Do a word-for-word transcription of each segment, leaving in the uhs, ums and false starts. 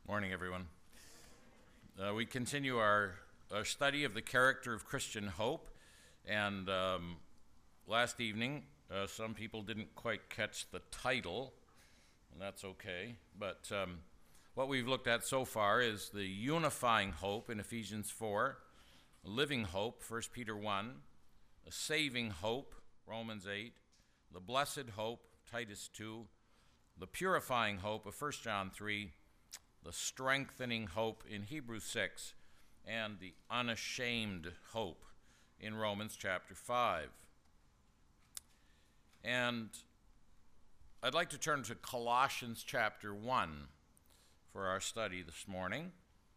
Morning, everyone. Uh, we continue our, our study of the character of Christian hope, and um, last evening, uh, some people didn't quite catch the title, and that's okay, but um, what we've looked at so far is the unifying hope in Ephesians four, a living hope, First Peter one, a saving hope, Romans eight, the blessed hope, Titus two, the purifying hope of First John three, the strengthening hope in Hebrews six, and the unashamed hope in Romans chapter five. And I'd like to turn to Colossians chapter one for our study this morning.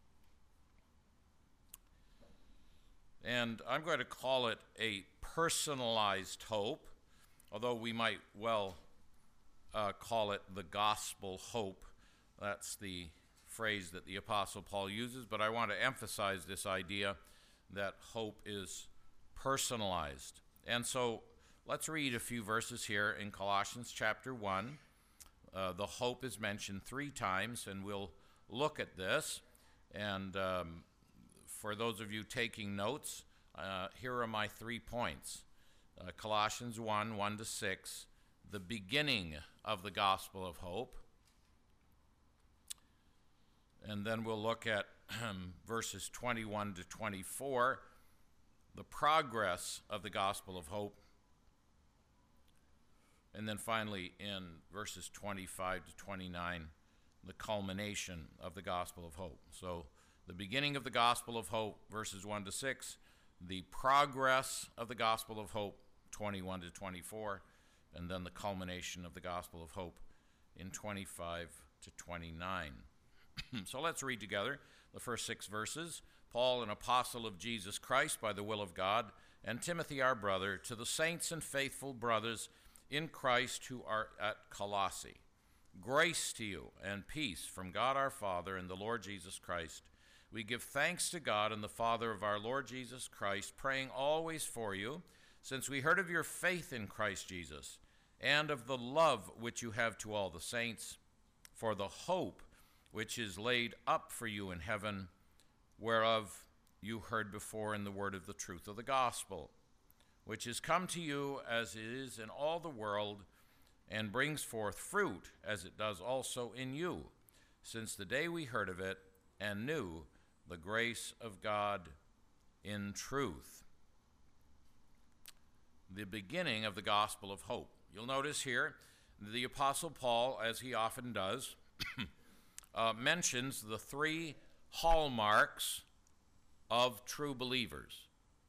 And I'm going to call it a personalized hope, although we might well uh, call it the gospel hope. That's the phrase that the Apostle Paul uses, but I want to emphasize this idea that hope is personalized. And so let's read a few verses here in Colossians chapter one. Uh, the hope is mentioned three times, and we'll look at this. And um, for those of you taking notes, uh, here are my three points. Uh, Colossians one, one to six, the beginning of the gospel of hope. And then we'll look at um, verses twenty-one to twenty-four, the progress of the gospel of hope. And then finally, in verses twenty-five to twenty-nine, the culmination of the gospel of hope. So the beginning of the gospel of hope, verses one to six, the progress of the gospel of hope, twenty-one to twenty-four, and then the culmination of the gospel of hope in twenty-five to twenty-nine. So let's read together the first six verses. Paul, an apostle of Jesus Christ by the will of God, and Timothy, our brother, to the saints and faithful brothers in Christ who are at Colossae. Grace to you and peace from God our Father and the Lord Jesus Christ. We give thanks to God and the Father of our Lord Jesus Christ, praying always for you, since we heard of your faith in Christ Jesus, and of the love which you have to all the saints, for the hope which is laid up for you in heaven, whereof you heard before in the word of the truth of the gospel, which is come to you as it is in all the world, and brings forth fruit, as it does also in you, since the day we heard of it, and knew the grace of God in truth. The beginning of the gospel of hope. You'll notice here, the Apostle Paul, as he often does, Uh, mentions the three hallmarks of true believers: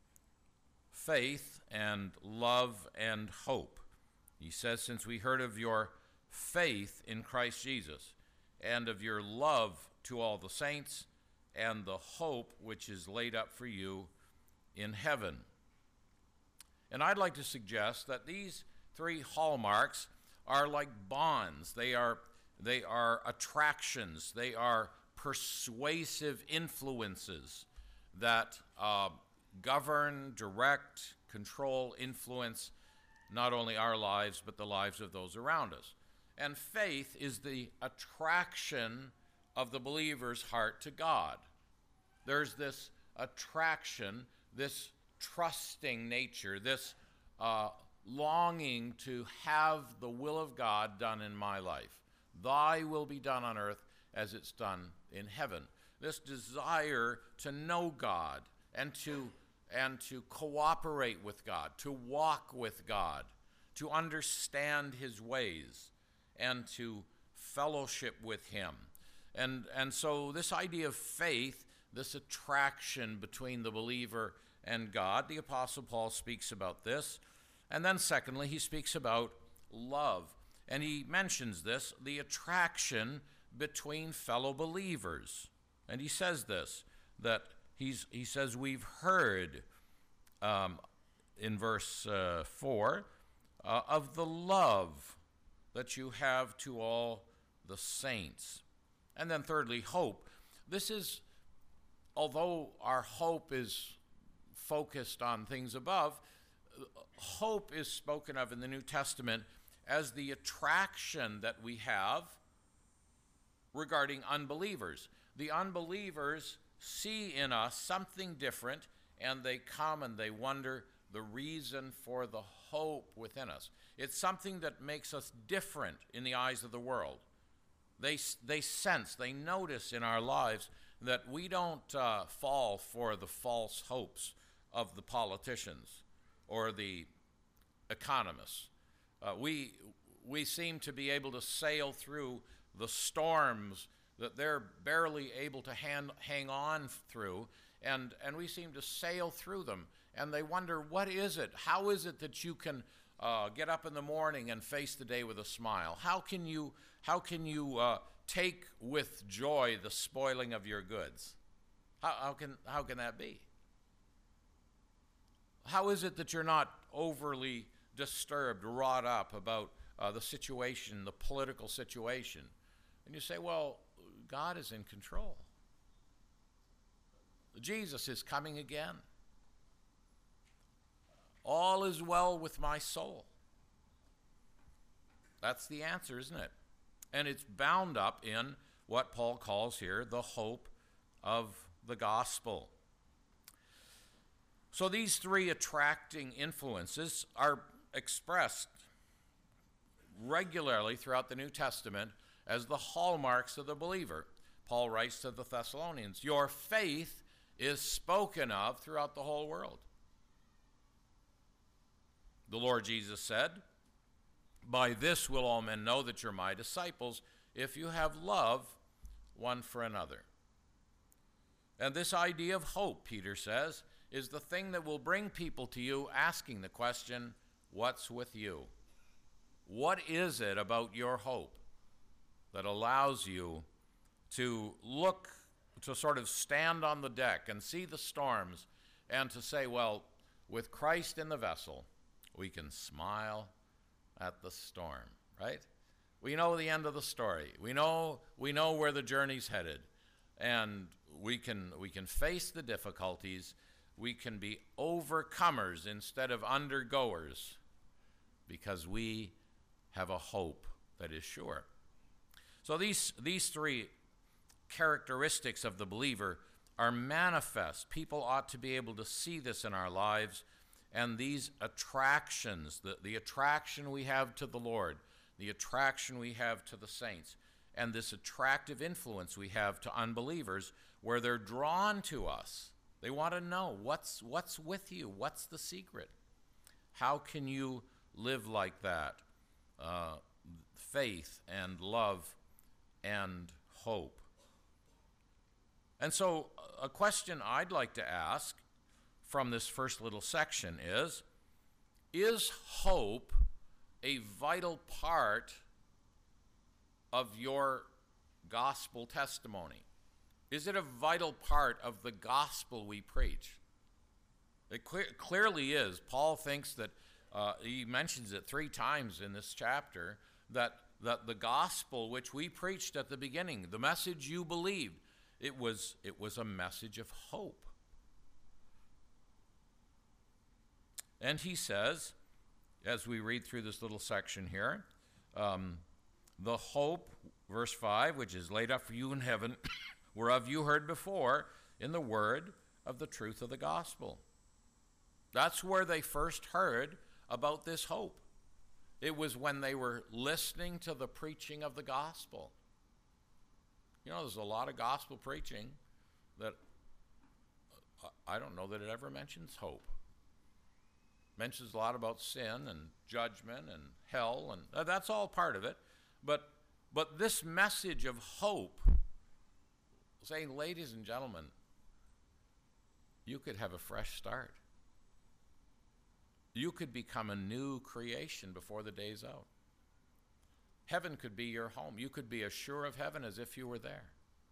faith and love and hope. He says, since we heard of your faith in Christ Jesus, and of your love to all the saints, and the hope which is laid up for you in heaven. And I'd like to suggest that these three hallmarks are like bonds. They are They are attractions. They are persuasive influences that uh, govern, direct, control, influence not only our lives, but the lives of those around us. And faith is the attraction of the believer's heart to God. There's this attraction, this trusting nature, this uh, longing to have the will of God done in my life. Thy will be done on earth as it's done in heaven. This desire to know God and to, and to cooperate with God, to walk with God, to understand his ways, and to fellowship with him. And, and so this idea of faith, this attraction between the believer and God, the Apostle Paul speaks about this. And then secondly, he speaks about love. And he mentions this, the attraction between fellow believers. And he says this, that he's, he says, we've heard, um, in verse uh, four, uh, of the love that you have to all the saints. And then thirdly, hope. This is, although our hope is focused on things above, hope is spoken of in the New Testament as the attraction that we have regarding unbelievers. The unbelievers see in us something different, and they come and they wonder the reason for the hope within us. It's something that makes us different in the eyes of the world. They, they sense, they notice in our lives that we don't uh, fall for the false hopes of the politicians or the economists. Uh, we, we seem to be able to sail through the storms that they're barely able to hand, hang on through, and, and we seem to sail through them. And they wonder, what is it? How is it that you can uh, get up in the morning and face the day with a smile? How can you, how can you uh, take with joy the spoiling of your goods? How, how, can, how can that be? How is it that you're not overly disturbed, wrought up about uh, the situation, the political situation? And you say, well, God is in control. Jesus is coming again. All is well with my soul. That's the answer, isn't it? And it's bound up in what Paul calls here the hope of the gospel. So these three attracting influences are expressed regularly throughout the New Testament as the hallmarks of the believer. Paul writes to the Thessalonians, your faith is spoken of throughout the whole world. The Lord Jesus said, by this will all men know that you're my disciples, if you have love one for another. And this idea of hope, Peter says, is the thing that will bring people to you asking the question, what's with you? What is it about your hope that allows you to look, to sort of stand on the deck and see the storms and to say, well, with Christ in the vessel, we can smile at the storm, right? We know the end of the story. We know, we know where the journey's headed, and we can, we can face the difficulties. We can be overcomers instead of undergoers because we have a hope that is sure. So these, these three characteristics of the believer are manifest. People ought to be able to see this in our lives, and these attractions, the, the attraction we have to the Lord, the attraction we have to the saints, and this attractive influence we have to unbelievers where they're drawn to us. They want to know what's, what's with you, what's the secret? How can you live like that? Uh, faith and love and hope. And so a question I'd like to ask from this first little section is, is hope a vital part of your gospel testimony? Is it a vital part of the gospel we preach? It clear, clearly is. Paul thinks that, uh, he mentions it three times in this chapter, that, that the gospel which we preached at the beginning, the message you believed, it was, it was a message of hope. And he says, as we read through this little section here, um, the hope, verse five, which is laid up for you in heaven, whereof you heard before in the word of the truth of the gospel. That's where they first heard about this hope. It was when they were listening to the preaching of the gospel. You know, there's a lot of gospel preaching that I don't know that it ever mentions hope. Mentions a lot about sin and judgment and hell, and that's all part of it. But, but this message of hope, saying, ladies and gentlemen, you could have a fresh start. You could become a new creation before the day's out. Heaven could be your home. You could be as sure of heaven as if you were there.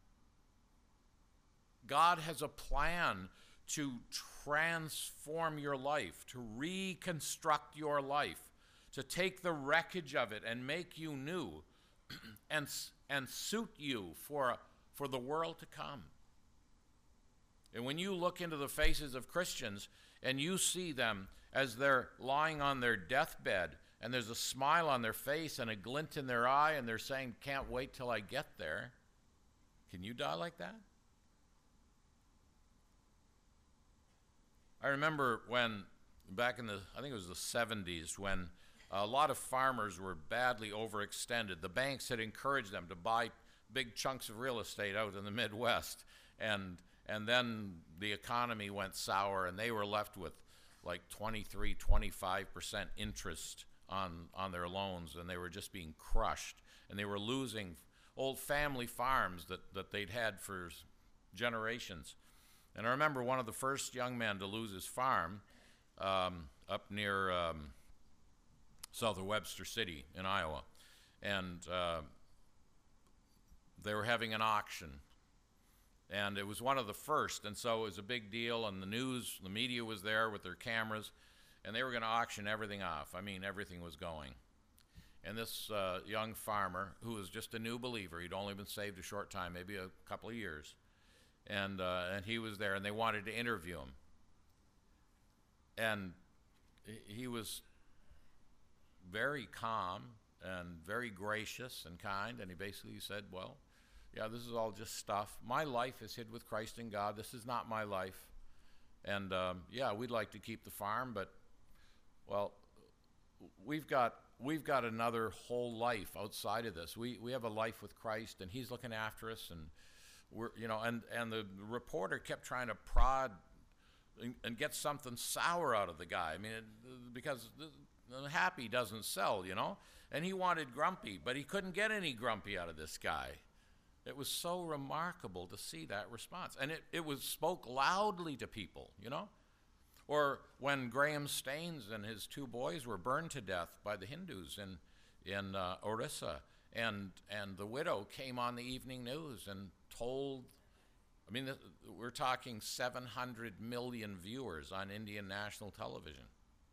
God has a plan to transform your life, to reconstruct your life, to take the wreckage of it and make you new and, and suit you for, for the world to come. And when you look into the faces of Christians and you see them as they're lying on their deathbed and there's a smile on their face and a glint in their eye and they're saying, can't wait till I get there, Can you die like that? I remember when, back in the, I think it was the seventies, when a lot of farmers were badly overextended. The banks had encouraged them to buy big chunks of real estate out in the Midwest, and and then the economy went sour, and they were left with like twenty-three, twenty-five percent interest on, on their loans, and they were just being crushed, and they were losing old family farms that, that they'd had for generations. And I remember one of the first young men to lose his farm um, up near um, south of Webster City in Iowa, and uh, they were having an auction, and it was one of the first, and so it was a big deal, and the news, the media was there with their cameras, and they were going to auction everything off. I mean, everything was going. And this uh, young farmer, who was just a new believer, he'd only been saved a short time, maybe a couple of years, and uh, and he was there, and they wanted to interview him. And he was very calm and very gracious and kind, and he basically said, well, yeah, this is all just stuff. My life is hid with Christ in God. This is not my life. And um, yeah, we'd like to keep the farm, but, well, we've got we've got another whole life outside of this. We we have a life with Christ, and he's looking after us, and we're, you know, and, and the reporter kept trying to prod and, and get something sour out of the guy. I mean, it, because the happy doesn't sell, you know, and he wanted grumpy, but he couldn't get any grumpy out of this guy. It was so remarkable to see that response, and it, it was spoke loudly to people, you know. Or when Graham Staines and his two boys were burned to death by the Hindus in in uh, Orissa, and and the widow came on the evening news and told, I mean, we're talking seven hundred million viewers on Indian national television,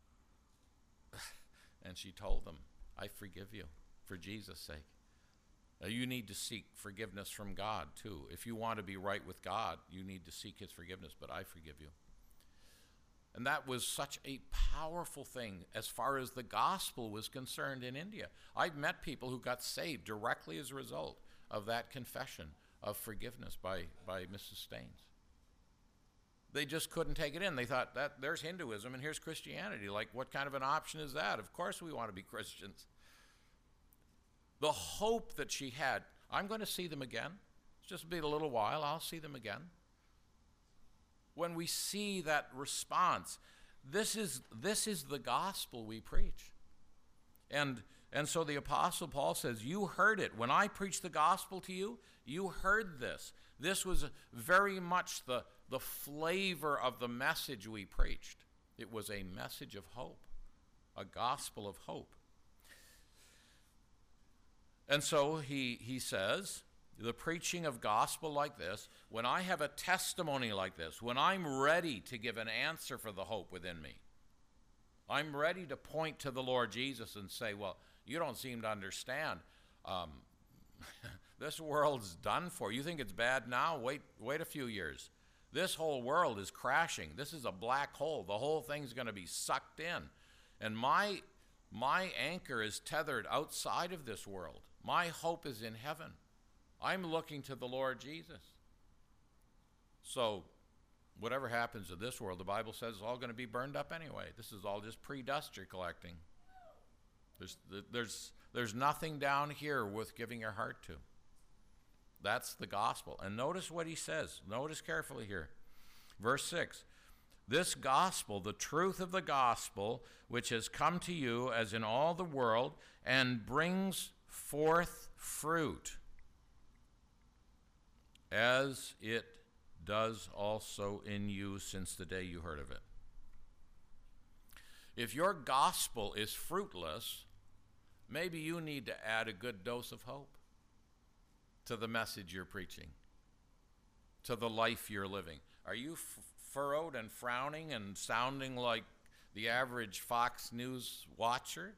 and she told them, I forgive you for Jesus' sake. Uh, you need to seek forgiveness from God too. If you want to be right with God, you need to seek his forgiveness, but I forgive you. And that was such a powerful thing as far as the gospel was concerned in India. I've met people who got saved directly as a result of that confession of forgiveness by, by Missus Staines. They just couldn't take it in. They thought, that there's Hinduism and here's Christianity. Like, what kind of an option is that? Of course we want to be Christians. The hope that she had, I'm going to see them again. It's just been a little while, I'll see them again. When we see that response, this is, this is the gospel we preach. And, and so the Apostle Paul says, you heard it. When I preached the gospel to you, you heard this. This was very much the, the flavor of the message we preached. It was a message of hope, a gospel of hope. And so he, he says, the preaching of gospel like this, when I have a testimony like this, when I'm ready to give an answer for the hope within me, I'm ready to point to the Lord Jesus and say, well, you don't seem to understand. Um, this world's done for. You think it's bad now? Wait, wait a few years. This whole world is crashing. This is a black hole. The whole thing's going to be sucked in. And my, my anchor is tethered outside of this world. My hope is in heaven. I'm looking to the Lord Jesus. So whatever happens to this world, the Bible says it's all going to be burned up anyway. This is all just pre-dust you're collecting. There's, there's, there's nothing down here worth giving your heart to. That's the gospel. And notice what he says. Notice carefully here. Verse six. This gospel, the truth of the gospel, which has come to you as in all the world, and brings forth fruit, as it does also in you since the day you heard of it. If your gospel is fruitless, maybe you need to add a good dose of hope to the message you're preaching, to the life you're living. Are you f- furrowed and frowning and sounding like the average Fox News watcher?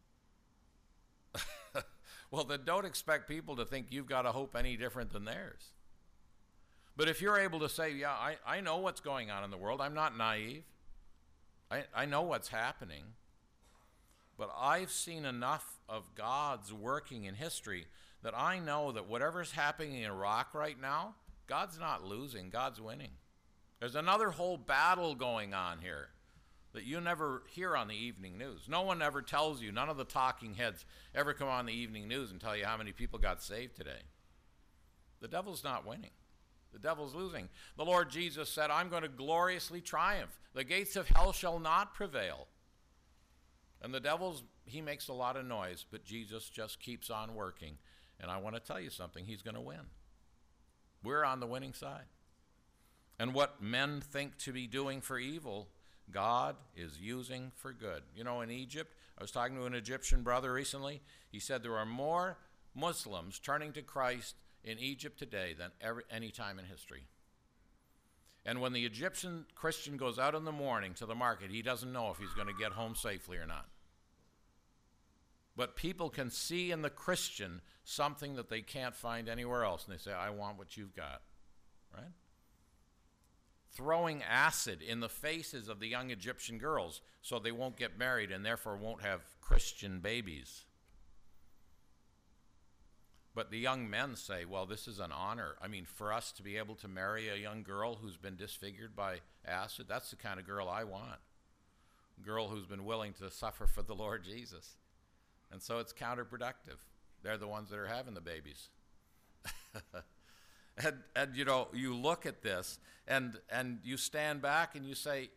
Well, then don't expect people to think you've got a hope any different than theirs. But if you're able to say, yeah, I, I know what's going on in the world. I'm not naive. I, I know what's happening. But I've seen enough of God's working in history that I know that whatever's happening in Iraq right now, God's not losing, God's winning. There's another whole battle going on here that you never hear on the evening news. No one ever tells you, none of the talking heads ever come on the evening news and tell you how many people got saved today. The devil's not winning. The devil's losing. The Lord Jesus said, I'm going to gloriously triumph. The gates of hell shall not prevail. And the devil's, he makes a lot of noise, but Jesus just keeps on working. And I want to tell you something, he's going to win. We're on the winning side. And what men think to be doing for evil, God is using for good. You know, in Egypt, I was talking to an Egyptian brother recently. He said there are more Muslims turning to Christ in Egypt today than ever, any time in history. And when the Egyptian Christian goes out in the morning to the market, he doesn't know if he's going to get home safely or not. But people can see in the Christian something that they can't find anywhere else, and they say, I want what you've got, right? Throwing acid in the faces of the young Egyptian girls so they won't get married and therefore won't have Christian babies. But the young men say, well, this is an honor. I mean, for us to be able to marry a young girl who's been disfigured by acid, that's the kind of girl I want. A girl who's been willing to suffer for the Lord Jesus. And so it's counterproductive. They're the ones that are having the babies. and, and, you know, you look at this, and, and you stand back and you say,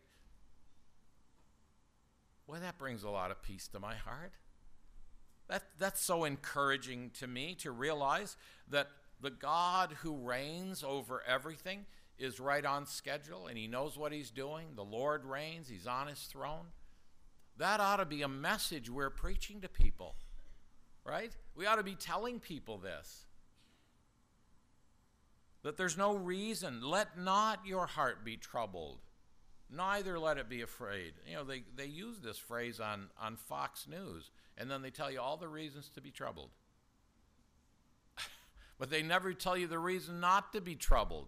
well, that brings a lot of peace to my heart. That, that's so encouraging to me to realize that the God who reigns over everything is right on schedule, and he knows what he's doing. The Lord reigns. He's on his throne. That ought to be a message we're preaching to people, right? We ought to be telling people this, that there's no reason. Let not your heart be troubled, neither let it be afraid. You know, they, they use this phrase on, on Fox News, and then they tell you all the reasons to be troubled. But they never tell you the reason not to be troubled.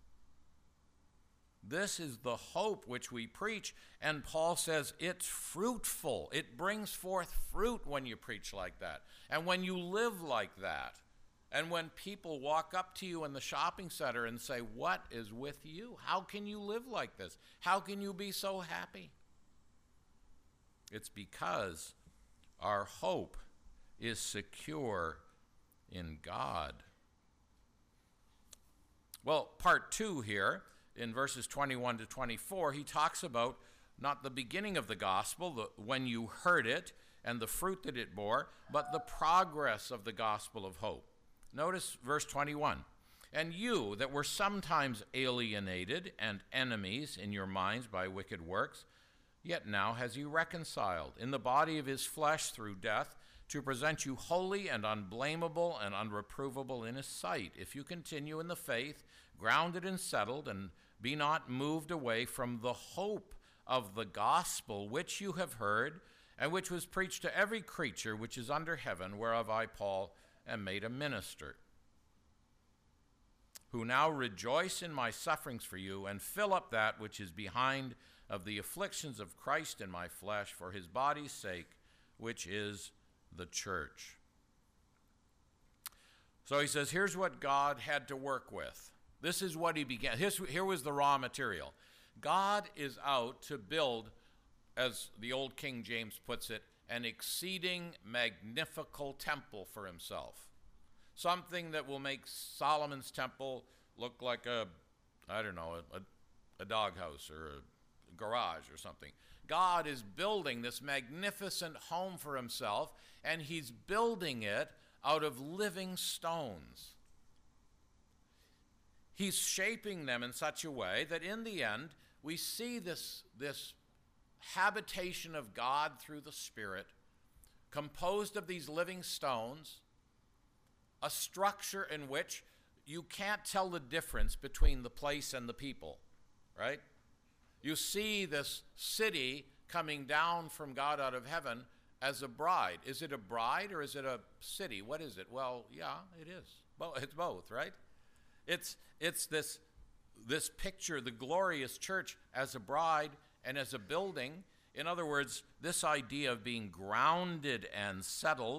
This is the hope which we preach, and Paul says it's fruitful. It brings forth fruit when you preach like that, and when you live like that, and when people walk up to you in the shopping center and say, what is with you? How can you live like this? How can you be so happy? It's because our hope is secure in God. Well, part two here, in verses twenty-one to twenty-four, he talks about not the beginning of the gospel, the, when you heard it, and the fruit that it bore, but the progress of the gospel of hope. Notice verse twenty-one. And you that were sometimes alienated and enemies in your minds by wicked works, yet now has he reconciled in the body of his flesh through death, to present you holy and unblameable and unreprovable in his sight, if you continue in the faith, grounded and settled, and be not moved away from the hope of the gospel which you have heard, and which was preached to every creature which is under heaven, whereof I, Paul, am made a minister, who now rejoice in my sufferings for you, and fill up that which is behind of the afflictions of Christ in my flesh, for his body's sake, which is the church. So he says, here's what God had to work with. This is what he began. His, here was the raw material. God is out to build, as the old King James puts it, an exceeding magnifical temple for himself. Something that will make Solomon's temple look like a, I don't know, a, a doghouse or a garage or something. God is building this magnificent home for himself, and he's building it out of living stones. He's shaping them in such a way that in the end, we see this, this habitation of God through the Spirit, composed of these living stones, a structure in which you can't tell the difference between the place and the people, right? You see this city coming down from God out of heaven as a bride. Is it a bride or is it a city? What is it? Well, yeah, it is. Well, it's both, right? It's, it's this, this picture, the glorious church as a bride and as a building. In other words, this idea of being grounded and settled,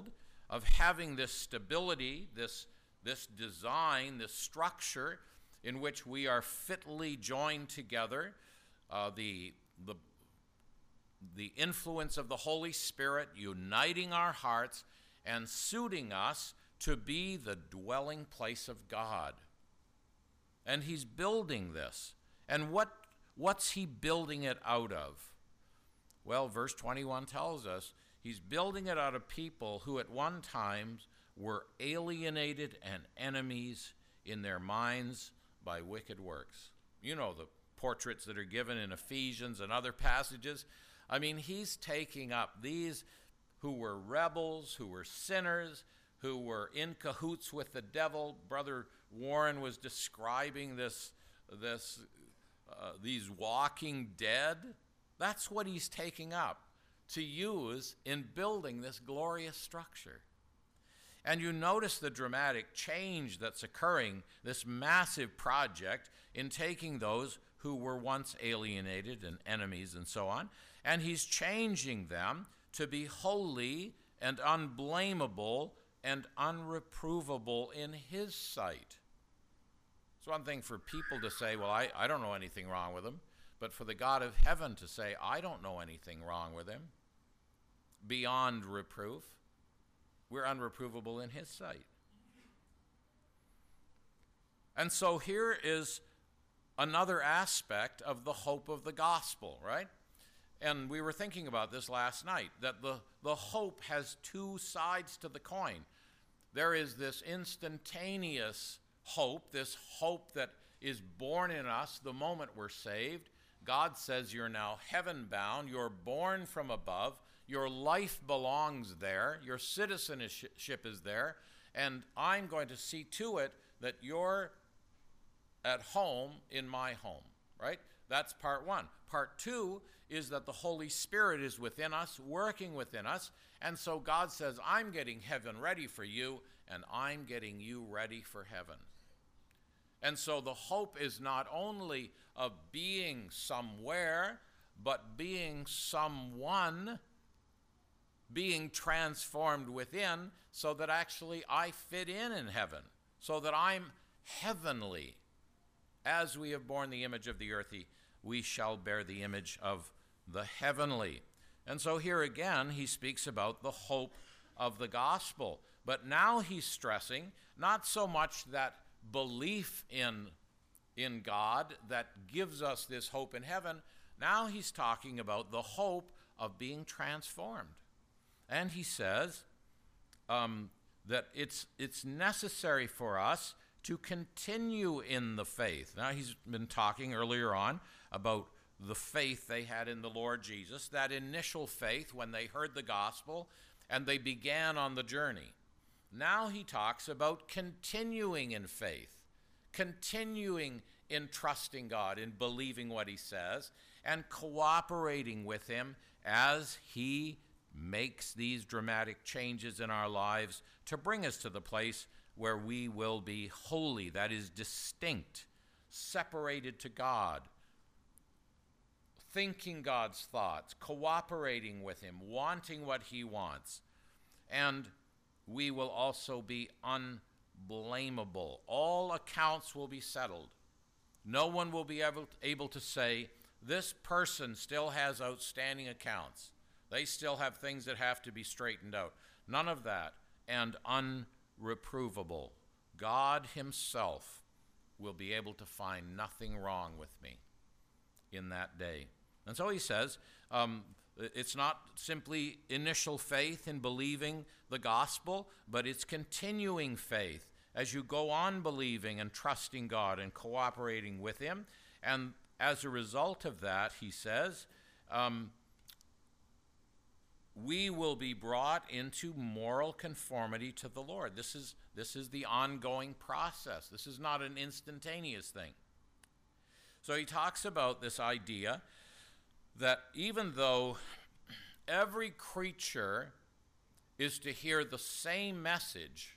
of having this stability, this, this design, this structure in which we are fitly joined together, uh, the, the, the influence of the Holy Spirit uniting our hearts and suiting us to be the dwelling place of God. And he's building this. And what, what's he building it out of? Well, verse twenty-one tells us he's building it out of people who at one time were alienated and enemies in their minds by wicked works. You know the portraits that are given in Ephesians and other passages. I mean, he's taking up these who were rebels, who were sinners, who were in cahoots with the devil. Brother Warren was describing this, this, uh, these walking dead. That's what he's taking up to use in building this glorious structure. And you notice the dramatic change that's occurring, this massive project in taking those who were once alienated and enemies and so on, and he's changing them to be holy and unblameable and unreprovable in his sight. It's one thing for people to say, well, I, I don't know anything wrong with him, but for the God of heaven to say, I don't know anything wrong with him, beyond reproof, we're unreprovable in his sight. And so here is another aspect of the hope of the gospel, right? And we were thinking about this last night, that the, the hope has two sides to the coin. There is this instantaneous hope, this hope that is born in us the moment we're saved. God says you're now heaven-bound, you're born from above, your life belongs there, your citizenship is there, and I'm going to see to it that you're at home in my home, right? That's part one. Part two is that the Holy Spirit is within us, working within us, and so God says, I'm getting heaven ready for you, and I'm getting you ready for heaven. And so the hope is not only of being somewhere, but being someone, being transformed within, so that actually I fit in in heaven, so that I'm heavenly. As we have borne the image of the earthy, we shall bear the image of the heavenly. And so here again, he speaks about the hope of the gospel. But now he's stressing not so much that belief in, in God that gives us this hope in heaven. Now he's talking about the hope of being transformed. And he says um, that it's, it's necessary for us to continue in the faith. Now, he's been talking earlier on about the faith they had in the Lord Jesus, that initial faith when they heard the gospel and they began on the journey. Now he talks about continuing in faith, continuing in trusting God, in believing what he says, and cooperating with him as he makes these dramatic changes in our lives to bring us to the place where we will be holy, that is distinct, separated to God, thinking God's thoughts, cooperating with him, wanting what he wants. And we will also be unblameable. All accounts will be settled. No one will be able, able to say, this person still has outstanding accounts. They still have things that have to be straightened out. None of that. And unreprovable. God himself will be able to find nothing wrong with me in that day. And so he says, um, it's not simply initial faith in believing the gospel, but it's continuing faith as you go on believing and trusting God and cooperating with him. And as a result of that, he says, um, we will be brought into moral conformity to the Lord. This is, this is the ongoing process. This is not an instantaneous thing. So he talks about this idea that even though every creature is to hear the same message,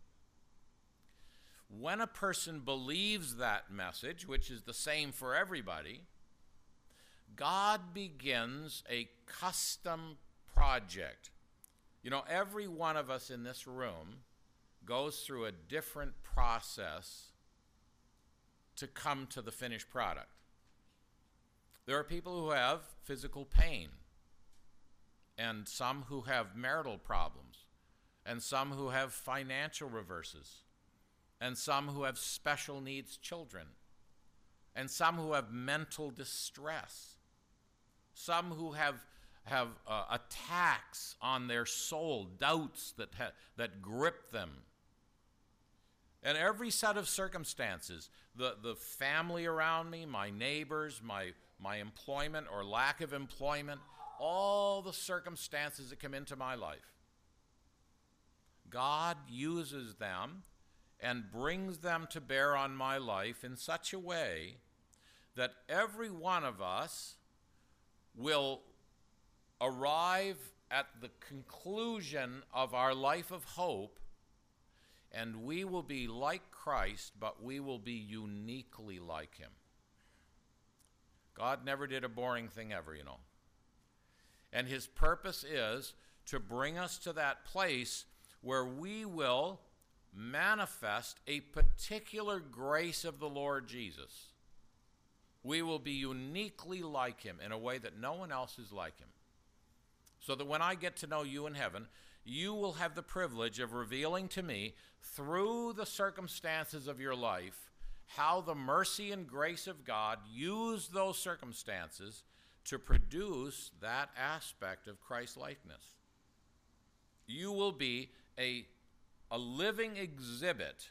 when a person believes that message, which is the same for everybody, God begins a custom project. You know, every one of us in this room goes through a different process to come to the finished product. There are people who have physical pain, and some who have marital problems, and some who have financial reverses, and some who have special needs children, and some who have mental distress, some who have have uh, attacks on their soul, doubts that ha- that grip them. And every set of circumstances, the, the family around me, my neighbors, my, my employment or lack of employment, all the circumstances that come into my life, God uses them and brings them to bear on my life in such a way that every one of us will arrive at the conclusion of our life of hope, and we will be like Christ, but we will be uniquely like him. God never did a boring thing ever, you know. And his purpose is to bring us to that place where we will manifest a particular grace of the Lord Jesus. We will be uniquely like him in a way that no one else is like him. So that when I get to know you in heaven, you will have the privilege of revealing to me through the circumstances of your life how the mercy and grace of God used those circumstances to produce that aspect of Christ-likeness. You will be a, a living exhibit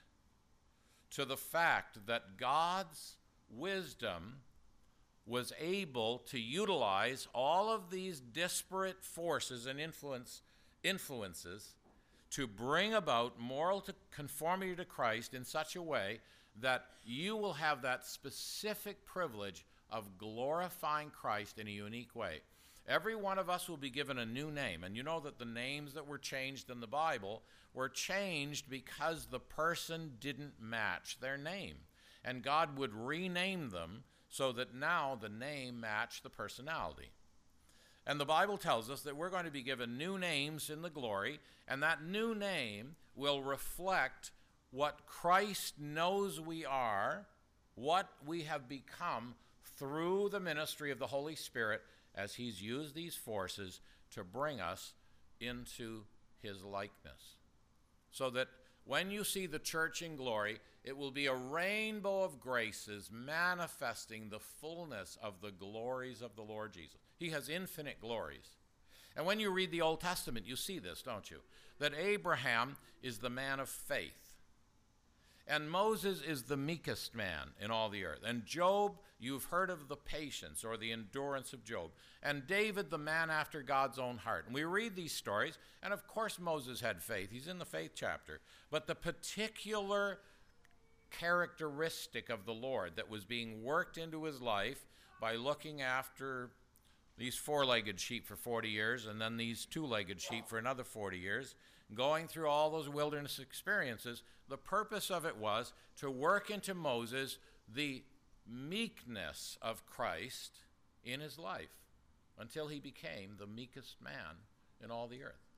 to the fact that God's wisdom was able to utilize all of these disparate forces and influence, influences to bring about moral to conformity to Christ in such a way that you will have that specific privilege of glorifying Christ in a unique way. Every one of us will be given a new name, and you know that the names that were changed in the Bible were changed because the person didn't match their name, and God would rename them so that now the name matched the personality. And the Bible tells us that we're going to be given new names in the glory, and that new name will reflect what Christ knows we are, what we have become through the ministry of the Holy Spirit as he's used these forces to bring us into his likeness. So that when you see the church in glory, it will be a rainbow of graces manifesting the fullness of the glories of the Lord Jesus. He has infinite glories. And when you read the Old Testament, you see this, don't you? That Abraham is the man of faith. And Moses is the meekest man in all the earth. And Job, you've heard of the patience or the endurance of Job. And David, the man after God's own heart. And we read these stories, and of course Moses had faith. He's in the faith chapter. But the particular characteristic of the Lord that was being worked into his life by looking after these four-legged sheep for forty years and then these two-legged sheep for another forty years, going through all those wilderness experiences, the purpose of it was to work into Moses the meekness of Christ in his life until he became the meekest man in all the earth,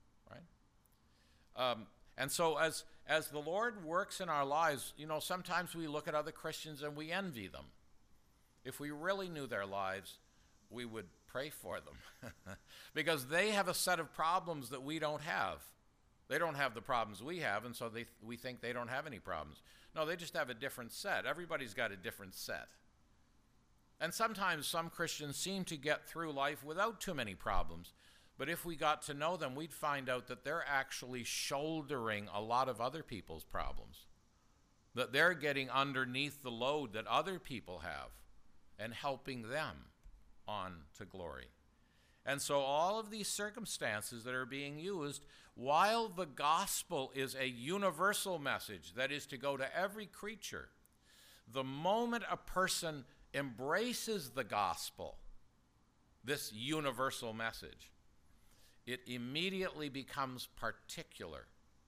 right? Um, and so as, as the Lord works in our lives, you know, sometimes we look at other Christians and we envy them. If we really knew their lives, we would pray for them because they have a set of problems that we don't have. They don't have the problems we have, and so they, we think they don't have any problems. No, they just have a different set. Everybody's got a different set. And sometimes some Christians seem to get through life without too many problems, but if we got to know them, we'd find out that they're actually shouldering a lot of other people's problems, that they're getting underneath the load that other people have and helping them on to glory. And so all of these circumstances that are being used, while the gospel is a universal message that is to go to every creature, the moment a person embraces the gospel, this universal message, it immediately becomes particular.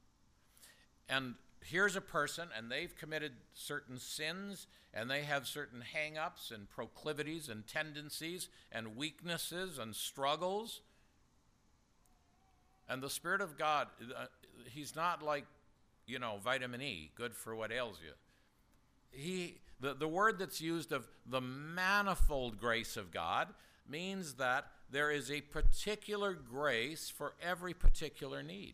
And here's a person, and they've committed certain sins, and they have certain hang-ups and proclivities and tendencies and weaknesses and struggles. And the Spirit of God, uh, he's not like, you know, vitamin E, good for what ails you. He, the, the word that's used of the manifold grace of God means that there is a particular grace for every particular need.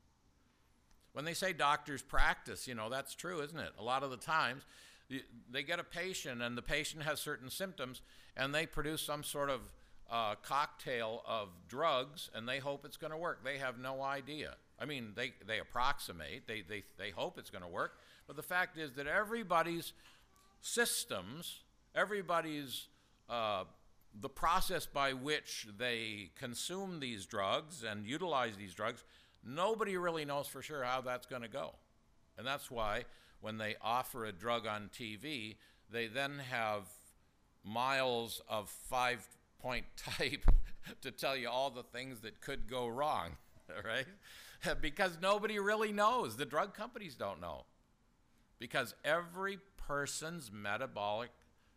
When they say doctor's practice, you know, that's true, isn't it? A lot of the times, they get a patient and the patient has certain symptoms and they produce some sort of uh, cocktail of drugs and they hope it's going to work. They have no idea. I mean, they, they approximate, they, they, they hope it's going to work, but the fact is that everybody's systems, everybody's, uh, the process by which they consume these drugs and utilize these drugs, nobody really knows for sure how that's going to go. And that's why when they offer a drug on T V, they then have miles of five-point type to tell you all the things that could go wrong, right? Because nobody really knows. The drug companies don't know. Because every person's metabolic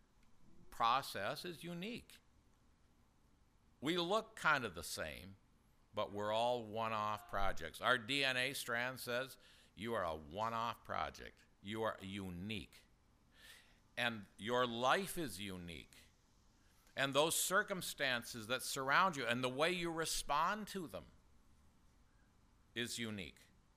process is unique. We look kind of the same, but we're all one-off projects. Our D N A strand says you are a one-off project. You are unique. And your life is unique. And those circumstances that surround you and the way you respond to them is unique.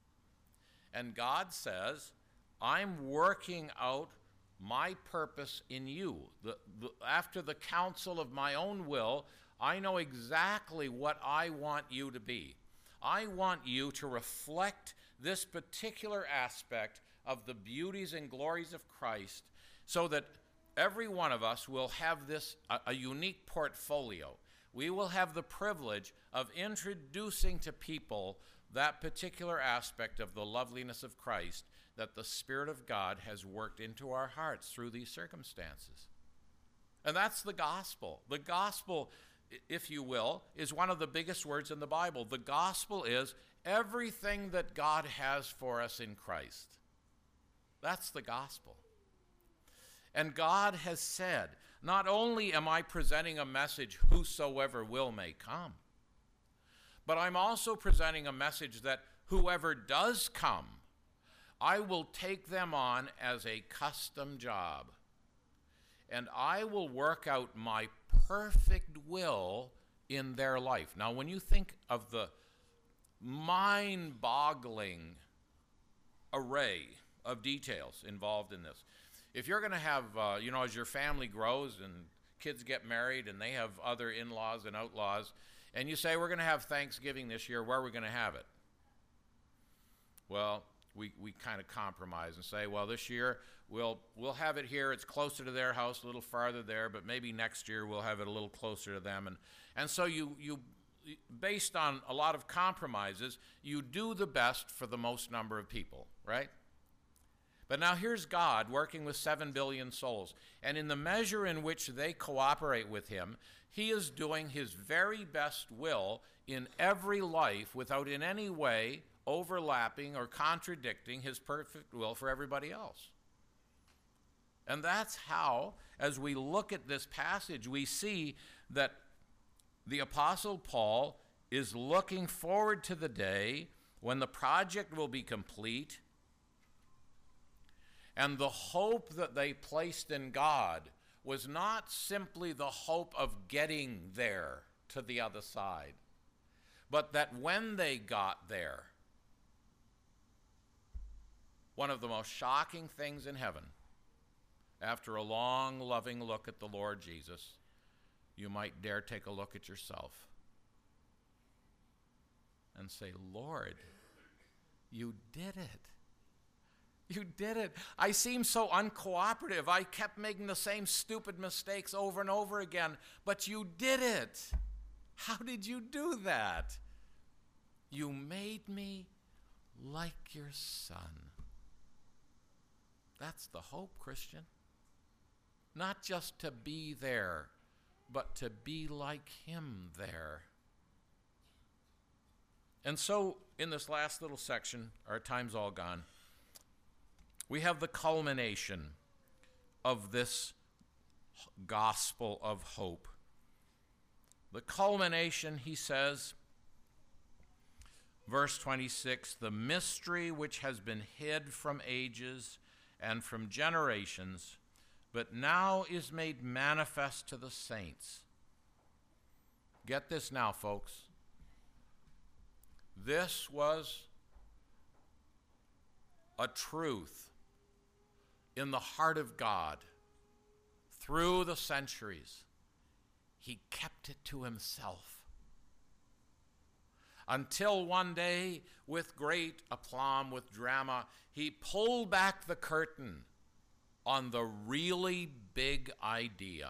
And God says, I'm working out my purpose in you. The, the, after the counsel of my own will, I know exactly what I want you to be. I want you to reflect this particular aspect of the beauties and glories of Christ so that every one of us will have this, a, a unique portfolio. We will have the privilege of introducing to people that particular aspect of the loveliness of Christ that the Spirit of God has worked into our hearts through these circumstances. And that's the gospel. The gospel, if you will, is one of the biggest words in the Bible. The gospel is everything that God has for us in Christ. That's the gospel. And God has said, not only am I presenting a message, whosoever will may come, but I'm also presenting a message that whoever does come, I will take them on as a custom job. And I will work out my perfect will in their life. Now, when you think of the mind-boggling array of details involved in this, if you're going to have, uh, you know, as your family grows and kids get married and they have other in-laws and outlaws, and you say, we're going to have Thanksgiving this year, where are we going to have it? Well, we, we kind of compromise and say, well, this year we'll, we'll have it here. It's closer to their house, a little farther there, but maybe next year we'll have it a little closer to them. And, and so you, you, based on a lot of compromises, you do the best for the most number of people, right? But now here's God working with seven billion souls. And in the measure in which they cooperate with him, he is doing his very best will in every life without in any way overlapping or contradicting his perfect will for everybody else. And that's how, as we look at this passage, we see that the Apostle Paul is looking forward to the day when the project will be complete, and the hope that they placed in God was not simply the hope of getting there to the other side, but that when they got there, one of the most shocking things in heaven, after a long, loving look at the Lord Jesus, you might dare take a look at yourself and say, Lord, you did it. You did it. I seemed so uncooperative. I kept making the same stupid mistakes over and over again, but you did it. How did you do that? You made me like your Son. That's the hope, Christian. Not just to be there, but to be like him there. And so, in this last little section, our time's all gone, we have the culmination of this gospel of hope. The culmination, he says, Verse twenty-six, the mystery which has been hid from ages and from generations, but now is made manifest to the saints. Get this now, folks. This was a truth in the heart of God through the centuries. He kept it to himself until one day, with great aplomb, with drama, he pulled back the curtain on the really big idea.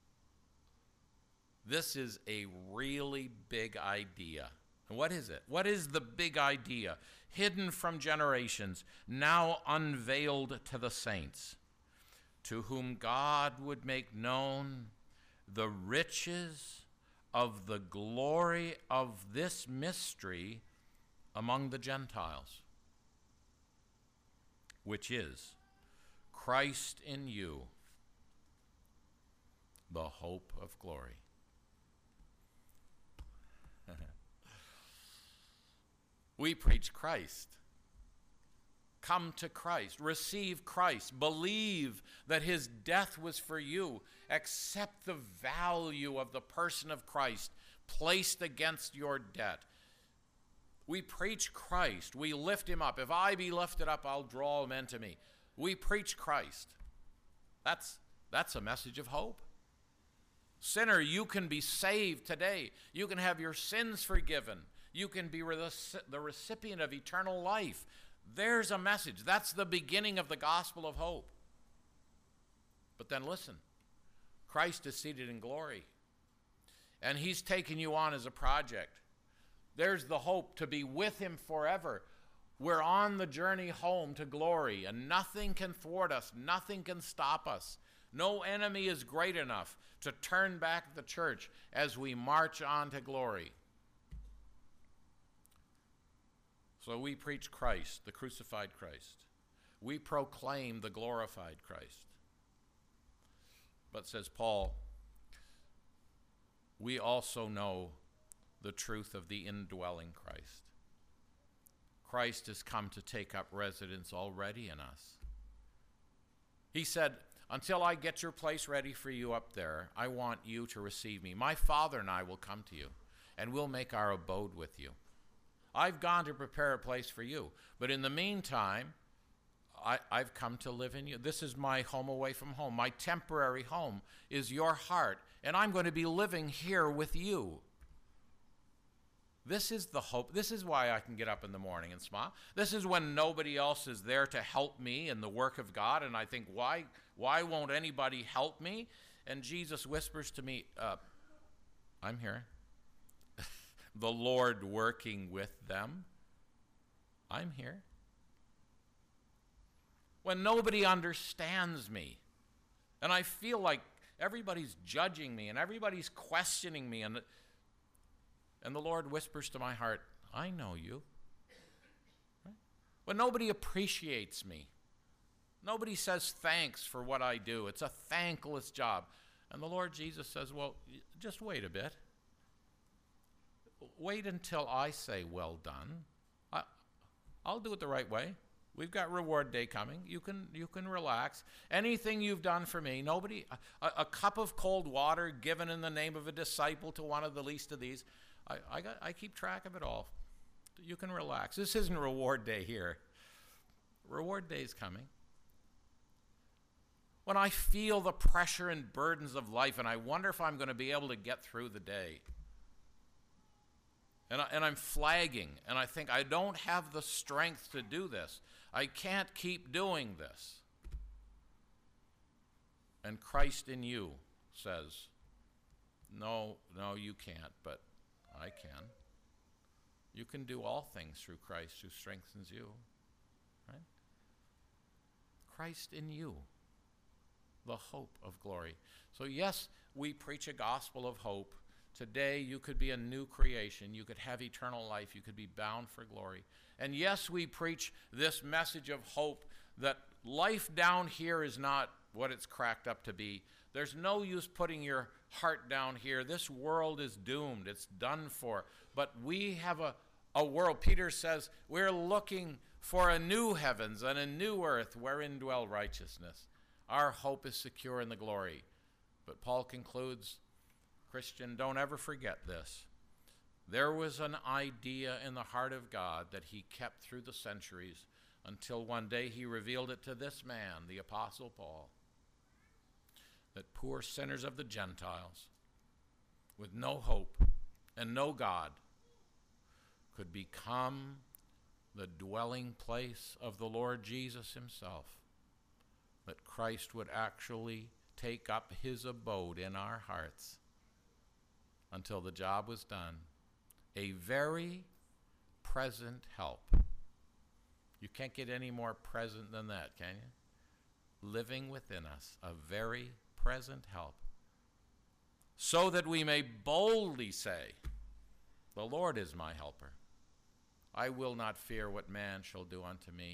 This is a really big idea. And what is it? What is the big idea? Hidden from generations, now unveiled to the saints, to whom God would make known the riches of the glory of this mystery among the Gentiles, which is Christ in you, the hope of glory. We preach Christ. Come to Christ. Receive Christ. Believe that his death was for you. Accept the value of the person of Christ placed against your debt. We preach Christ. We lift him up. If I be lifted up, I'll draw all men to me. We preach Christ. That's, that's a message of hope. Sinner, you can be saved today. You can have your sins forgiven. You can be the recipient of eternal life. There's a message. That's the beginning of the gospel of hope. But then listen, Christ is seated in glory, and he's taken you on as a project. There's the hope to be with him forever. We're on the journey home to glory, and nothing can thwart us. Nothing can stop us. No enemy is great enough to turn back the church as we march on to glory. So we preach Christ, the crucified Christ. We proclaim the glorified Christ. But, says Paul, we also know the truth of the indwelling Christ. Christ has come to take up residence already in us. He said, until I get your place ready for you up there, I want you to receive me. My Father and I will come to you, and we'll make our abode with you. I've gone to prepare a place for you. But in the meantime, I, I've come to live in you. This is my home away from home. My temporary home is your heart, and I'm going to be living here with you. This is the hope. This is why I can get up in the morning and smile. This is when nobody else is there to help me in the work of God, and I think, why, why won't anybody help me? And Jesus whispers to me, uh, I'm here. The Lord working with them. I'm here. When nobody understands me, and I feel like everybody's judging me and everybody's questioning me, and, and the Lord whispers to my heart, I know you. Right? When nobody appreciates me, nobody says thanks for what I do. It's a thankless job. And the Lord Jesus says, well, just wait a bit. Wait until I say, well done. I, I'll do it the right way. We've got reward day coming. You can, you can relax. Anything you've done for me, nobody, a, a cup of cold water given in the name of a disciple to one of the least of these, I, I, got, I keep track of it all. You can relax. This isn't reward day here. Reward day is coming. When I feel the pressure and burdens of life, and I wonder if I'm going to be able to get through the day, And, I, and I'm flagging, and I think I don't have the strength to do this. I can't keep doing this. And Christ in you says, no, no, you can't, but I can. You can do all things through Christ who strengthens you. Right? Christ in you, the hope of glory. So yes, we preach a gospel of hope. Today, you could be a new creation. You could have eternal life. You could be bound for glory. And yes, we preach this message of hope that life down here is not what it's cracked up to be. There's no use putting your heart down here. This world is doomed. It's done for. But we have a, a world. Peter says we're looking for a new heavens and a new earth wherein dwell righteousness. Our hope is secure in the glory. But Paul concludes, Christian, don't ever forget this. There was an idea in the heart of God that he kept through the centuries until one day he revealed it to this man, the Apostle Paul, that poor sinners of the Gentiles with no hope and no God could become the dwelling place of the Lord Jesus himself, that Christ would actually take up his abode in our hearts until the job was done. A very present help. You can't get any more present than that, can you? Living within us, a very present help, so that we may boldly say, the Lord is my helper. I will not fear what man shall do unto me.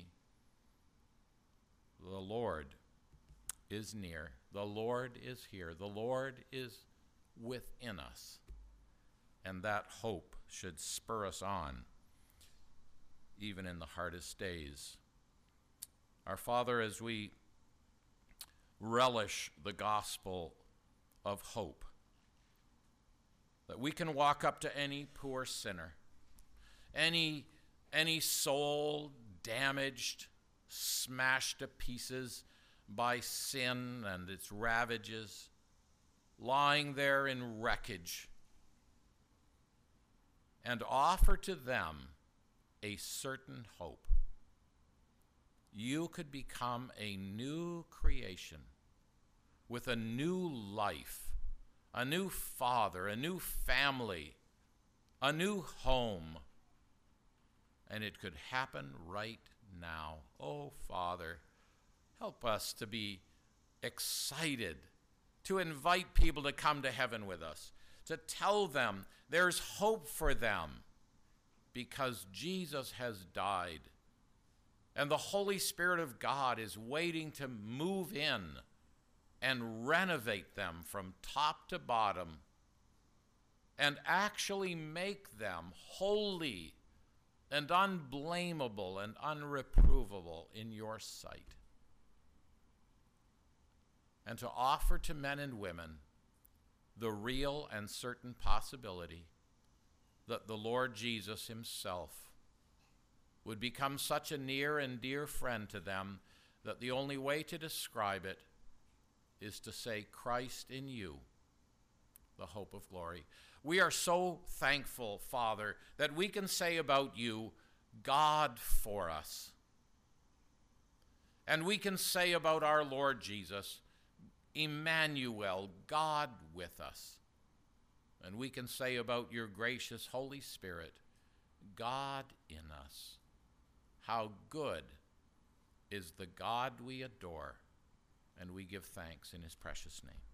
The Lord is near. The Lord is here. The Lord is within us. And that hope should spur us on, even in the hardest days. Our Father, as we relish the gospel of hope, that we can walk up to any poor sinner, any, any soul damaged, smashed to pieces by sin and its ravages, lying there in wreckage, and offer to them a certain hope. You could become a new creation with a new life, a new father, a new family, a new home. And it could happen right now. Oh, Father, help us to be excited, to invite people to come to heaven with us, to tell them there's hope for them because Jesus has died. And the Holy Spirit of God is waiting to move in and renovate them from top to bottom and actually make them holy and unblameable and unreprovable in your sight. And to offer to men and women the real and certain possibility that the Lord Jesus himself would become such a near and dear friend to them that the only way to describe it is to say, Christ in you, the hope of glory. We are so thankful, Father, that we can say about you, God for us. And we can say about our Lord Jesus, Emmanuel, God with us. And we can say about your gracious Holy Spirit, God in us. How good is the God we adore, and we give thanks in his precious name.